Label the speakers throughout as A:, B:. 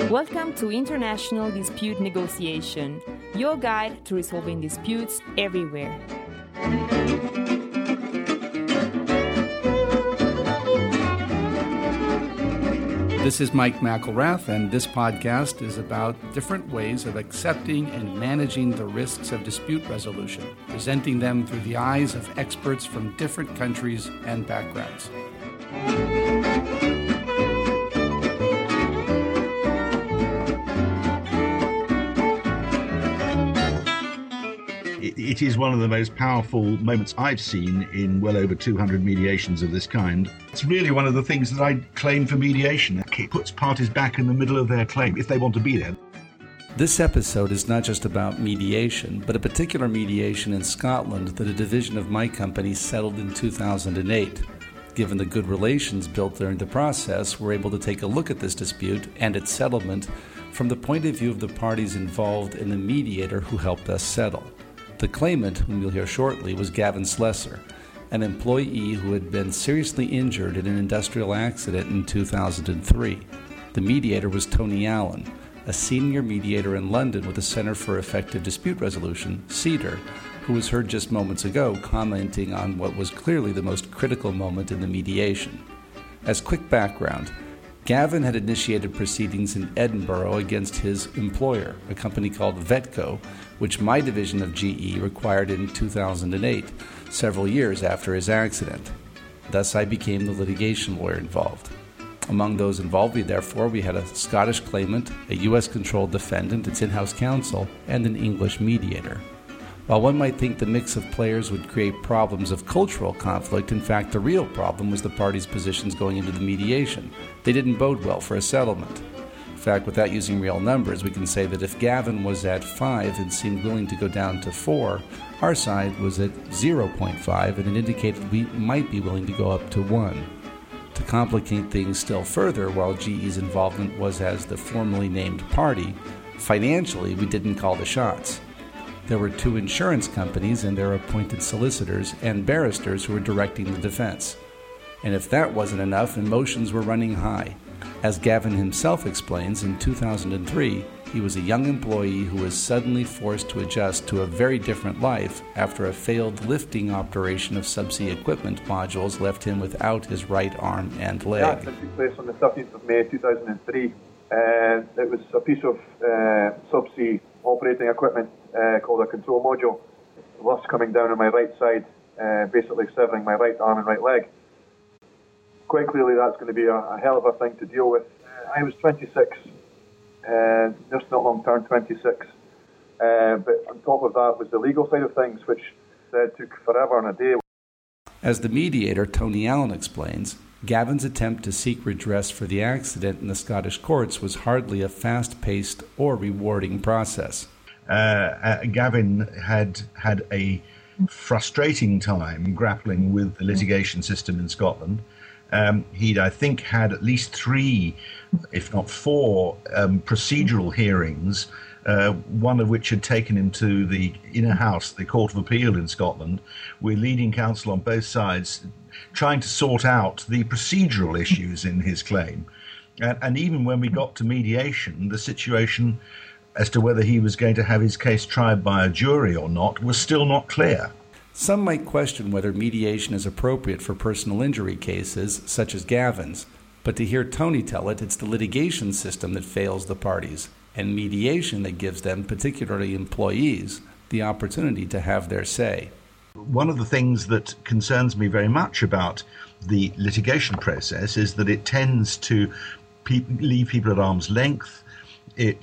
A: Welcome to International Dispute Negotiation, your guide to resolving disputes everywhere.
B: This is Mike McElrath, and this podcast is about different ways of accepting and managing the risks of dispute resolution, presenting them through the eyes of experts from different countries and backgrounds.
C: It is one of the most powerful moments I've seen in well over 200 mediations of this kind. It's really one of the things that I claim for mediation. It puts parties back in the middle of their claim, if they want to be there.
B: This episode is not just about mediation, but a particular mediation in Scotland that a division of my company settled in 2008. Given the good relations built during the process, we're able to take a look at this dispute and its settlement from the point of view of the parties involved and the mediator who helped us settle. The claimant, whom you'll hear shortly, was Gavin Slessor, an employee who had been seriously injured in an industrial accident in 2003. The mediator was Tony Allen, a senior mediator in London with the Centre for Effective Dispute Resolution, CEDR, who was heard just moments ago commenting on what was clearly the most critical moment in the mediation. As quick background, Gavin had initiated proceedings in Edinburgh against his employer, a company called Vetco, which my division of GE required in 2008, several years after his accident. Thus, I became the litigation lawyer involved. Among those involved, we had a Scottish claimant, a U.S.-controlled defendant, its in-house counsel, and an English mediator. While one might think the mix of players would create problems of cultural conflict, in fact, the real problem was the parties' positions going into the mediation. They didn't bode well for a settlement. In fact, without using real numbers, we can say that if Gavin was at 5 and seemed willing to go down to 4, our side was at 0.5 and it indicated we might be willing to go up to 1. To complicate things still further, while GE's involvement was as the formally named party, financially we didn't call the shots. There were 2 insurance companies and their appointed solicitors and barristers who were directing the defense. And if that wasn't enough, emotions were running high. As Gavin himself explains, in 2003, he was a young employee who was suddenly forced to adjust to a very different life after a failed lifting operation of subsea equipment modules left him without his right arm and leg.
D: The accident took place on the 13th of May 2003. It was a piece of subsea operating equipment called a control module. Thus coming down on my right side, basically severing my right arm and right leg. Quite clearly that's going to be a hell of a thing to deal with. I was 26, just not long turned 26. But on top of that was the legal side of things, which took forever and a day.
B: As the mediator, Tony Allen, explains, Gavin's attempt to seek redress for the accident in the Scottish courts was hardly a fast-paced or rewarding process.
C: Gavin had a frustrating time grappling with the litigation system in Scotland. He'd, I think, had at least 3, if not 4, procedural hearings, one of which had taken him to the Inner House, the Court of Appeal in Scotland, with leading counsel on both sides trying to sort out the procedural issues in his claim. And even when we got to mediation, the situation as to whether he was going to have his case tried by a jury or not was still not clear.
B: Some might question whether mediation is appropriate for personal injury cases, such as Gavin's, but to hear Tony tell it, it's the litigation system that fails the parties, and mediation that gives them, particularly employees, the opportunity to have their say.
C: One of the things that concerns me very much about the litigation process is that it tends to leave people at arm's length. It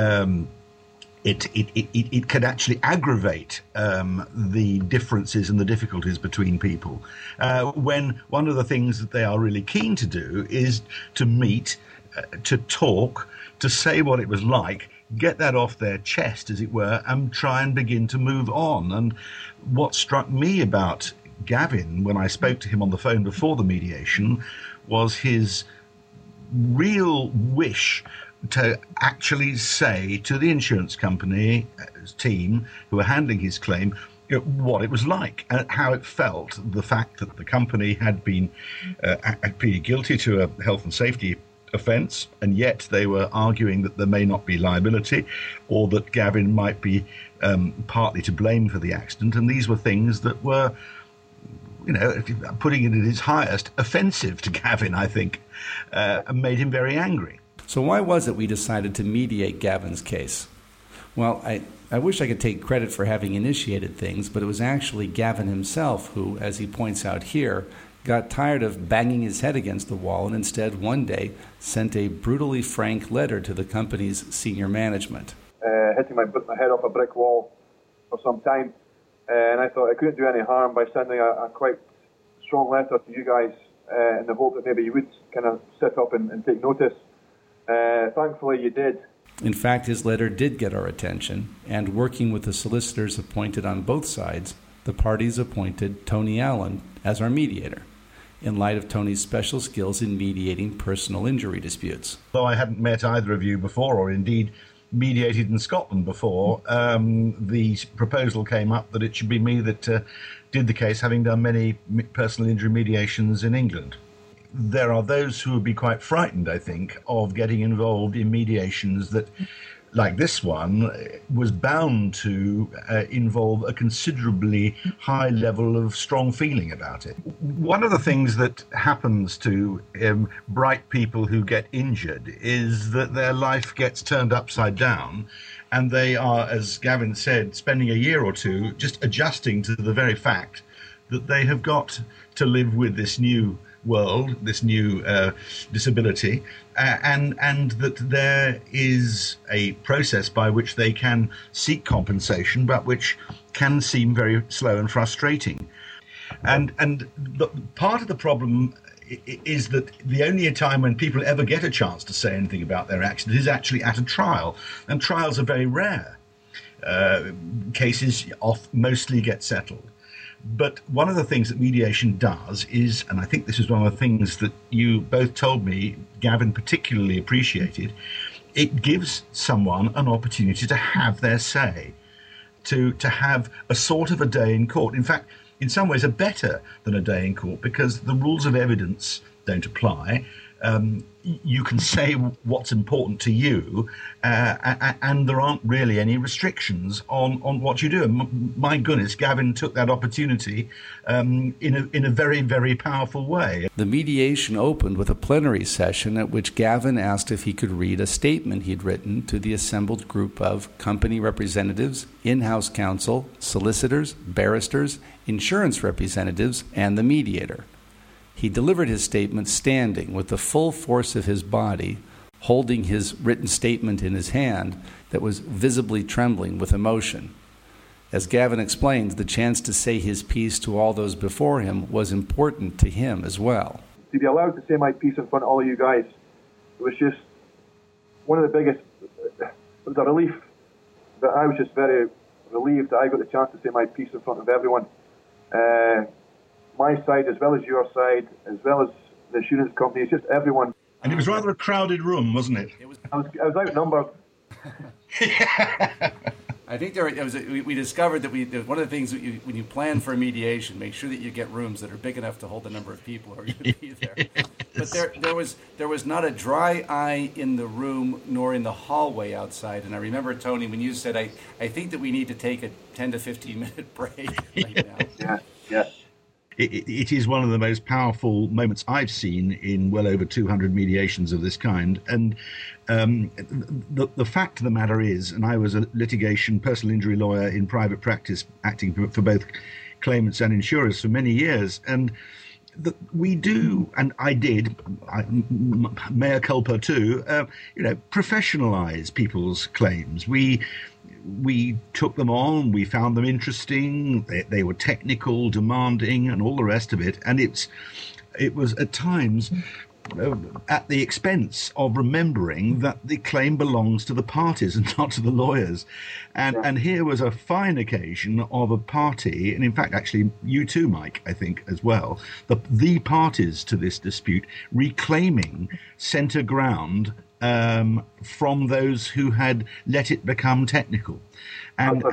C: can actually aggravate the differences and the difficulties between people, when one of the things that they are really keen to do is to meet, to talk, to say what it was like, get that off their chest, as it were, and try and begin to move on. And what struck me about Gavin when I spoke to him on the phone before the mediation was his real wish to actually say to the insurance company team who were handling his claim what it was like and how it felt, the fact that the company had been pleaded guilty to a health and safety offence, and yet they were arguing that there may not be liability, or that Gavin might be partly to blame for the accident. And these were things that were, putting it at its highest, offensive to Gavin, I think, and made him very angry.
B: So why was it we decided to mediate Gavin's case? Well, I wish I could take credit for having initiated things, but it was actually Gavin himself who, as he points out here, got tired of banging his head against the wall and instead one day sent a brutally frank letter to the company's senior management.
D: Hitting my head off a brick wall for some time, and I thought I couldn't do any harm by sending a quite strong letter to you guys in the hope that maybe you would kind of sit up and take notice. Thankfully you did.
B: In fact, his letter did get our attention, and working with the solicitors appointed on both sides, the parties appointed Tony Allen as our mediator, in light of Tony's special skills in mediating personal injury disputes.
C: Though I hadn't met either of you before, or indeed mediated in Scotland before, the proposal came up that it should be me that did the case, having done many personal injury mediations in England. There are those who would be quite frightened, I think, of getting involved in mediations that, like this one, was bound to involve a considerably high level of strong feeling about it. One of the things that happens to bright people who get injured is that their life gets turned upside down, and they are, as Gavin said, spending a year or two just adjusting to the very fact that they have got to live with this new world, this new disability, and that there is a process by which they can seek compensation, but which can seem very slow and frustrating. And part of the problem is that the only time when people ever get a chance to say anything about their accident is actually at a trial, and trials are very rare. Cases mostly get settled. But one of the things that mediation does is, and I think this is one of the things that you both told me, Gavin particularly appreciated, it gives someone an opportunity to have their say, to have a sort of a day in court. In fact, in some ways are better than a day in court because the rules of evidence don't apply. You can say what's important to you, and there aren't really any restrictions on what you do. And my goodness, Gavin took that opportunity in a very, very powerful way.
B: The mediation opened with a plenary session at which Gavin asked if he could read a statement he'd written to the assembled group of company representatives, in-house counsel, solicitors, barristers, insurance representatives, and the mediator. He delivered his statement standing with the full force of his body, holding his written statement in his hand that was visibly trembling with emotion. As Gavin explained, the chance to say his piece to all those before him was important to him as well.
D: To be allowed to say my piece in front of all of you guys, it was just one of the biggest, it was a relief that I was just very relieved that I got the chance to say my piece in front of everyone. My side, as well as your side, as well as the insurance companies, just everyone.
C: And it was rather a crowded room, wasn't it?
D: I was outnumbered.
B: I think we discovered that one of the things that when you plan for a mediation, make sure that you get rooms that are big enough to hold the number of people who are going to be there. But there was not a dry eye in the room nor in the hallway outside. And I remember, Tony, when you said, I think that we need to take a 10 to 15 minute break right now.
D: Yeah.
C: It is one of the most powerful moments I've seen in well over 200 mediations of this kind. And the fact of the matter is, and I was a litigation personal injury lawyer in private practice, acting for both claimants and insurers for many years, and we do, and I did, mea culpa too, professionalize people's claims. We took them on, we found them interesting, they were technical, demanding, and all the rest of it. And it was at times at the expense of remembering that the claim belongs to the parties and not to the lawyers. And here was a fine occasion of a party, and in fact, actually, you too, Mike, I think, as well, the parties to this dispute reclaiming centre ground from those who had let it become technical. And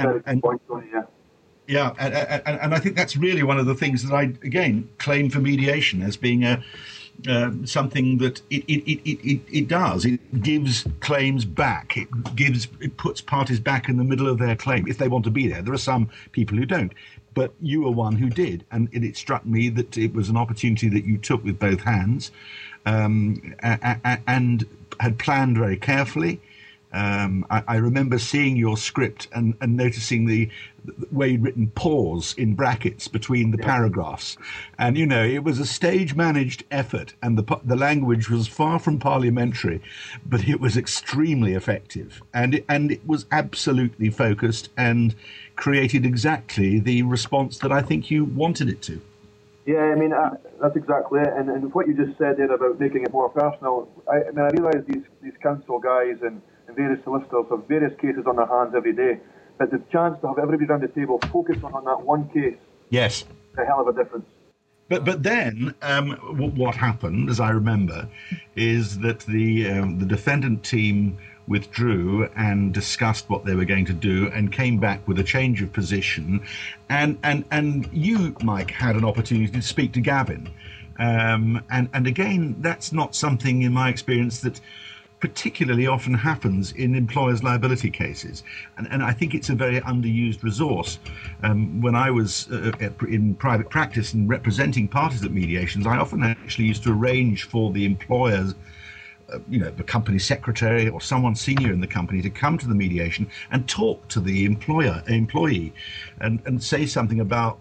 C: I think that's really one of the things that I, again, claim for mediation as being something that it does. It gives claims back. It puts parties back in the middle of their claim if they want to be there. There are some people who don't, but you were one who did, and it struck me that it was an opportunity that you took with both hands, and had planned very carefully. I remember seeing your script and noticing the way you'd written pause in brackets between the paragraphs. And, it was a stage-managed effort, and the language was far from parliamentary, but it was extremely effective. And it was absolutely focused and created exactly the response that I think you wanted it to.
D: Yeah, that's exactly it. And what you just said there about making it more personal, I realise these council guys and various solicitors have various cases on their hands every day, but the chance to have everybody around the table focus on that one case,
C: yes,
D: is a hell of a difference.
C: But then what happened, as I remember, is that the defendant team withdrew and discussed what they were going to do and came back with a change of position, and you, Mike, had an opportunity to speak to Gavin, and again, that's not something in my experience that particularly often happens in employers' liability cases. And I think it's a very underused resource. When I was in private practice and representing parties at mediations, I often actually used to arrange for the employers, the company secretary or someone senior in the company to come to the mediation and talk to the employee and say something about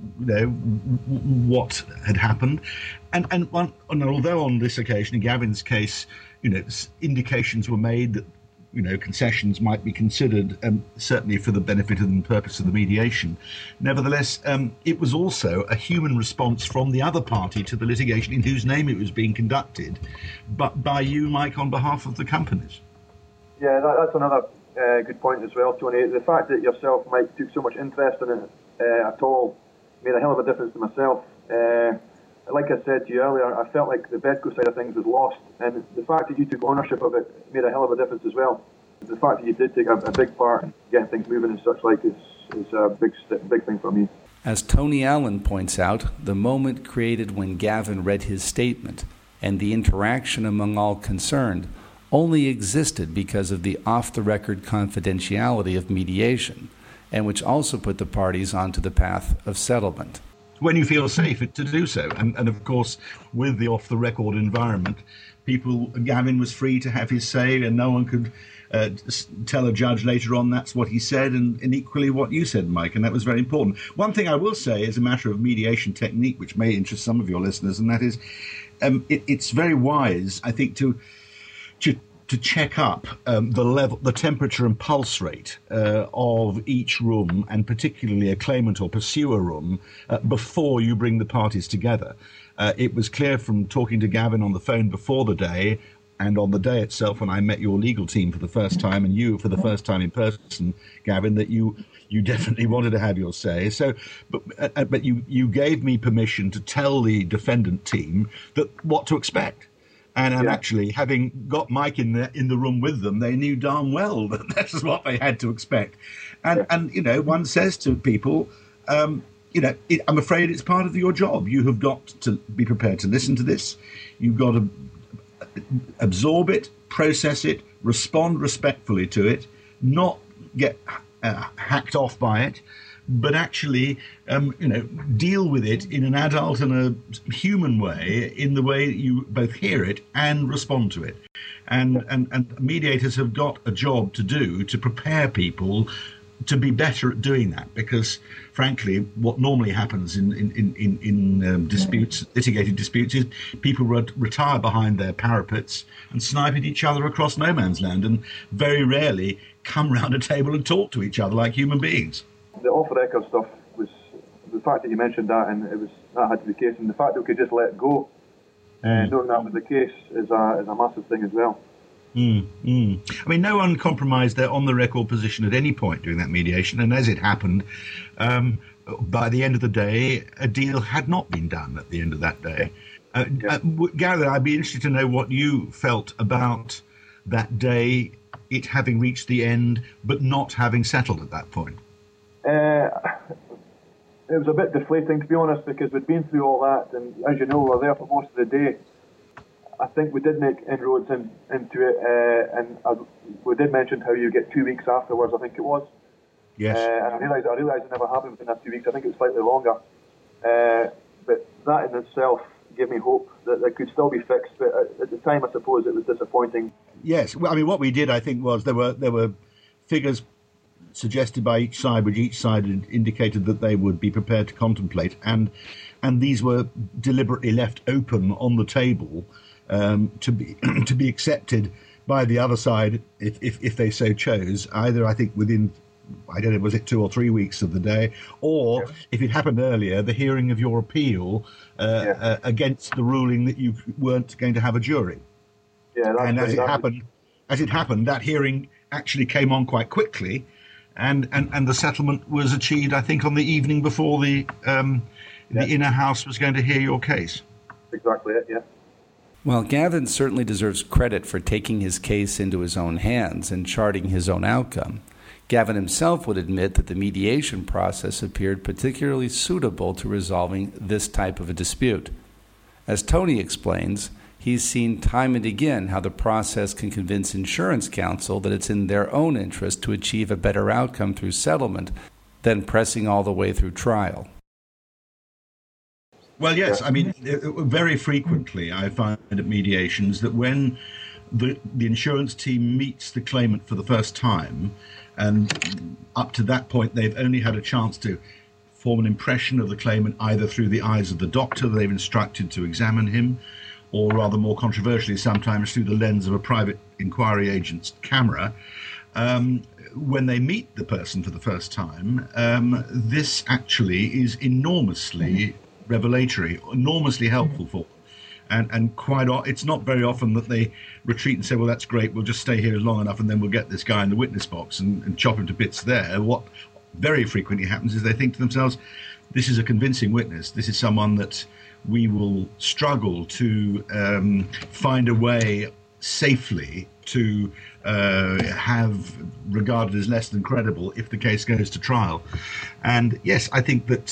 C: what had happened. And although on this occasion, in Gavin's case, indications were made that, concessions might be considered, certainly for the benefit and purpose of the mediation. Nevertheless, it was also a human response from the other party to the litigation in whose name it was being conducted, but by you, Mike, on behalf of the companies.
D: Yeah, that's another good point as well, Tony. The fact that yourself, Mike, took so much interest in it at all made a hell of a difference to myself. Like I said to you earlier, I felt like the Bedco side of things was lost, and the fact that you took ownership of it made a hell of a difference as well. The fact that you did take a big part in getting things moving and such like is a big thing for me.
B: As Tony Allen points out, the moment created when Gavin read his statement and the interaction among all concerned only existed because of the off-the-record confidentiality of mediation, and which also put the parties onto the path of settlement.
C: When you feel safe to do so. And of course, with the off-the-record environment, Gavin was free to have his say, and no one could tell a judge later on that's what he said, and equally what you said, Mike, and that was very important. One thing I will say is a matter of mediation technique, which may interest some of your listeners, and that is it's very wise, I think, to check up the temperature and pulse rate of each room, and particularly a claimant or pursuer room, before you bring the parties together. It was clear from talking to Gavin on the phone before the day, and on the day itself when I met your legal team for the first time, and you for the first time in person, Gavin, that you definitely wanted to have your say. So, but you gave me permission to tell the defendant team what to expect. And actually, having got Mike in the room with them, they knew darn well that that's what they had to expect. And one says to people, I'm afraid it's part of your job. You have got to be prepared to listen to this. You've got to absorb it, process it, respond respectfully to it, not get hacked off by it, but actually, deal with it in an adult and a human way, in the way that you both hear it and respond to it. And mediators have got a job to do to prepare people to be better at doing that, because, frankly, what normally happens in disputes, litigated disputes, is people retire behind their parapets and snipe at each other across no man's land, and very rarely come round a table and talk to each other like human beings.
D: The off-the-record stuff was the fact that you mentioned that, and that had to be the case, and the fact that we could just let it go, knowing that was the case, is a massive thing as well.
C: I mean, no one compromised their on-the-record position at any point during that mediation, and as it happened, by the end of the day, a deal had not been done at the end of that day. Gary, I'd be interested to know what you felt about that day, it having reached the end, but not having settled at that point.
D: It was a bit deflating, to be honest, because we'd been through all that, and as you know, we were there for most of the day, I think we did make inroads into it, and we did mention how you get 2 weeks afterwards, I think it was.
C: Yes.
D: And I realised it never happened within that 2 weeks. I think it was slightly longer. But that in itself gave me hope that it could still be fixed. But at the time, I suppose it was disappointing.
C: Yes. Well, I mean, what we did, I think, was there were figures suggested by each side, which each side indicated that they would be prepared to contemplate, and these were deliberately left open on the table to be accepted by the other side if they so chose. Either, I think, within, I don't know, was it 2 or 3 weeks of the day, or if it happened earlier, the hearing of your appeal against the ruling that you weren't going to have a jury.
D: Yeah, that's
C: and
D: right.
C: as it happened, that hearing actually came on quite quickly, and the settlement was achieved, I think, on the evening before the inner house was going to hear your case.
D: Exactly it, yeah.
B: Well, Gavin certainly deserves credit for taking his case into his own hands and charting his own outcome. Gavin himself would admit that the mediation process appeared particularly suitable to resolving this type of a dispute. As Tony explains, he's seen time and again how the process can convince insurance counsel that it's in their own interest to achieve a better outcome through settlement than pressing all the way through trial.
C: Well, yes. I mean, very frequently I find at mediations that when the insurance team meets the claimant for the first time, and up to that point they've only had a chance to form an impression of the claimant either through the eyes of the doctor they've instructed to examine him, or rather more controversially sometimes through the lens of a private inquiry agent's camera. When they meet the person for the first time, this actually is enormously revelatory, enormously helpful for them. And it's not very often that they retreat and say, well, that's great, we'll just stay here long enough and then we'll get this guy in the witness box and chop him to bits there. What very frequently happens is they think to themselves, this is a convincing witness, this is someone that we will struggle to find a way safely to have regarded as less than credible if the case goes to trial. And yes, I think that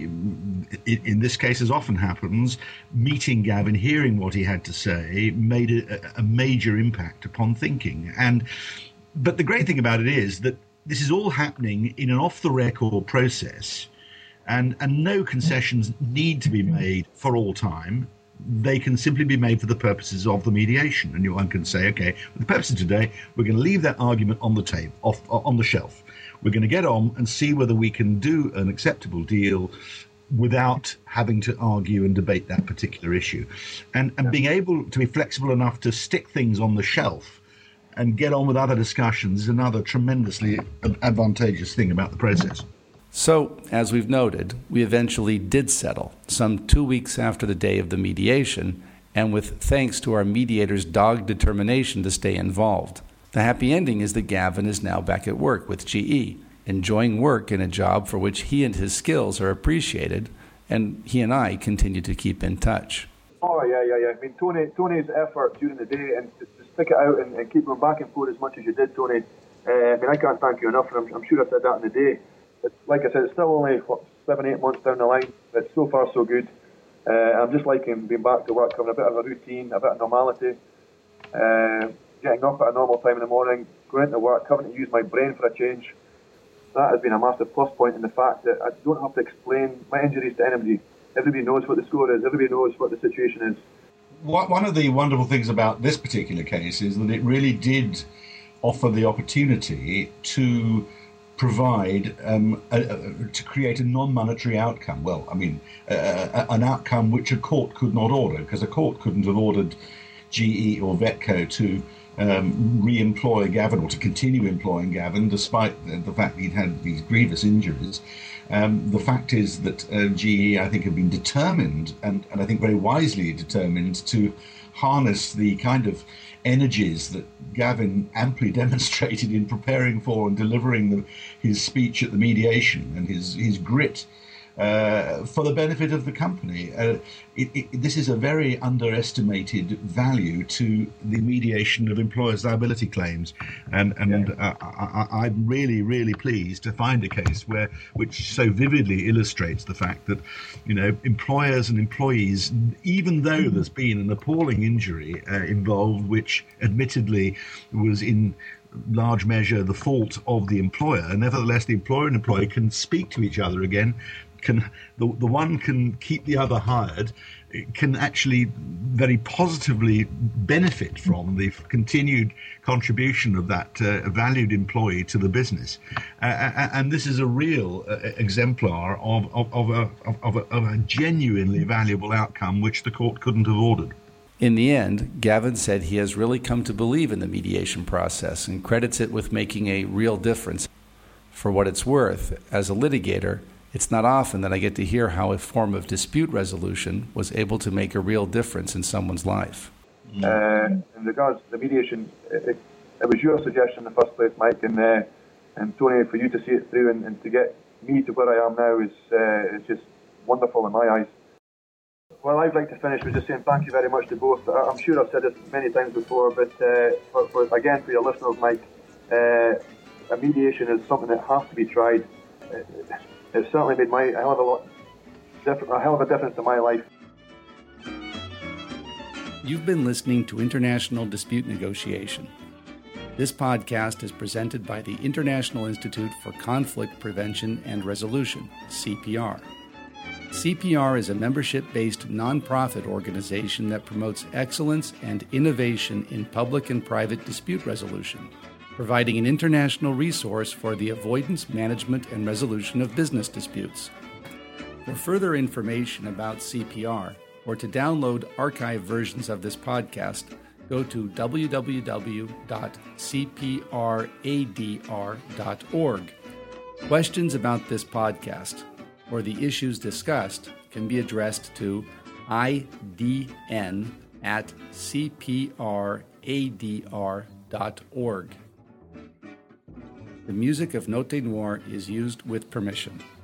C: in this case, as often happens, meeting Gavin, hearing what he had to say, made a major impact upon thinking. But the great thing about it is that this is all happening in an off-the-record process, and no concessions need to be made for all time. They can simply be made for the purposes of the mediation. And one can say, okay, for the purpose of today, we're going to leave that argument on the table, on the shelf. We're going to get on and see whether we can do an acceptable deal without having to argue and debate that particular issue. And being able to be flexible enough to stick things on the shelf and get on with other discussions is another tremendously advantageous thing about the process.
B: So, as we've noted, we eventually did settle, some 2 weeks after the day of the mediation, and with thanks to our mediator's dogged determination to stay involved. The happy ending is that Gavin is now back at work with GE, enjoying work in a job for which he and his skills are appreciated, and he and I continue to keep in touch.
D: Oh, yeah. I mean, Tony's effort during the day and to stick it out and keep going back and forth as much as you did, Tony, I mean, I can't thank you enough, and I'm sure I said that in the day. It's, like I said, it's still only 7-8 months down the line, but so far so good. I'm just liking being back to work, having a bit of a routine, a bit of normality, getting up at a normal time in the morning, going into work, having to use my brain for a change. That has been a massive plus point in the fact that I don't have to explain my injuries to anybody. Everybody knows what the score is, everybody knows what the situation is.
C: One of the wonderful things about this particular case is that it really did offer the opportunity to provide, to create a non-monetary outcome. Well, I mean, an outcome which a court could not order, because a court couldn't have ordered GE or Vetco to re-employ Gavin or to continue employing Gavin, despite the fact that he'd had these grievous injuries. The fact is that GE, I think, have been determined, and I think very wisely determined, to harness the kind of energies that Gavin amply demonstrated in preparing for and delivering his speech at the mediation, and his grit for the benefit of the company. This is a very underestimated value to the mediation of employers' liability claims, and I'm really, really pleased to find a case which so vividly illustrates the fact that, employers and employees, even though there's been an appalling injury involved, which admittedly was in large measure the fault of the employer, nevertheless the employer and employee can speak to each other again. The one can keep the other hired, can actually very positively benefit from the continued contribution of that valued employee to the business, and this is a real exemplar of a genuinely valuable outcome which the court couldn't have ordered.
B: In the end, Gavin said he has really come to believe in the mediation process and credits it with making a real difference. For what it's worth, as a litigator, it's not often that I get to hear how a form of dispute resolution was able to make a real difference in someone's life.
D: In regards to the mediation, it was your suggestion in the first place, Mike, and Tony, for you to see it through and to get me to where I am now is just wonderful in my eyes. Well, I'd like to finish with just saying thank you very much to both. I'm sure I've said this many times before, but again, for your listeners, Mike, a mediation is something that has to be tried. It's certainly made a hell of a difference in my life.
B: You've been listening to International Dispute Negotiation. This podcast is presented by the International Institute for Conflict Prevention and Resolution, CPR. CPR is a membership-based nonprofit organization that promotes excellence and innovation in public and private dispute resolution, providing an international resource for the avoidance, management, and resolution of business disputes. For further information about CPR, or to download archived versions of this podcast, go to www.cpradr.org. Questions about this podcast or the issues discussed can be addressed to idn@cpradr.org. The music of Note Noir is used with permission.